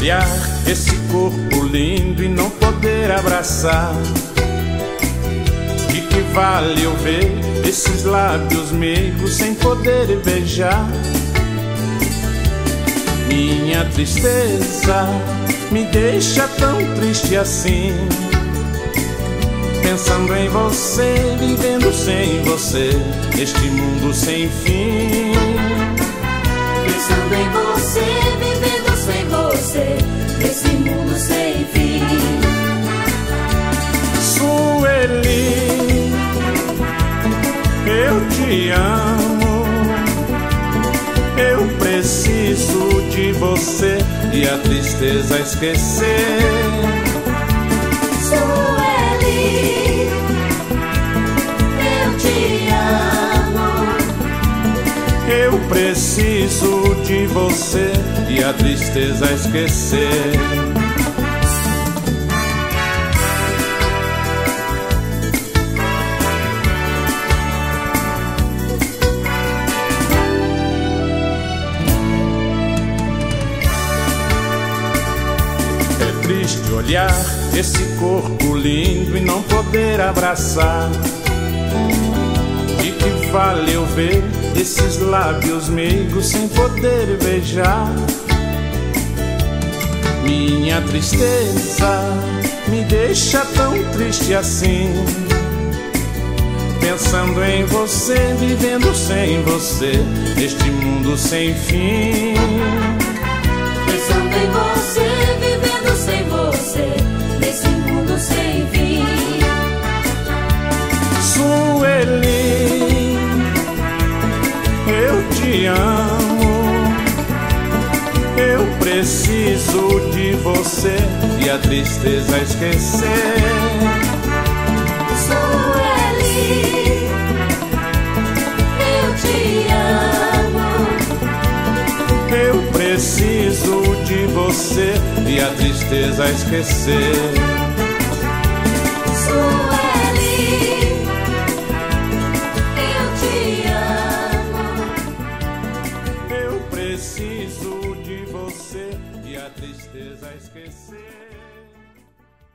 olhar esse corpo lindo e não poder abraçar? De que vale eu ver esses lábios meigos sem poder beijar? Minha tristeza me deixa tão triste assim, pensando em você, vivendo sem você, neste mundo sem fim. Pensando em você, vivendo sem você, nesse mundo sem fim. Sueli, eu te amo, eu preciso de você e a tristeza esquecer. Sueli, eu te amo, eu preciso de você e a tristeza esquecer. É triste olhar esse corpo lindo e não poder abraçar. De que vale eu ver esses lábios meigos sem poder beijar? Minha tristeza me deixa tão triste assim, pensando em você, vivendo sem você, neste mundo sem fim. pensando em você, vivendo sem você, nesse mundo sem fim. Sueli, eu te amo, eu preciso de você e a tristeza esquecer. Sueli, eu te amo, eu preciso de você e a tristeza esquecer. Sueli.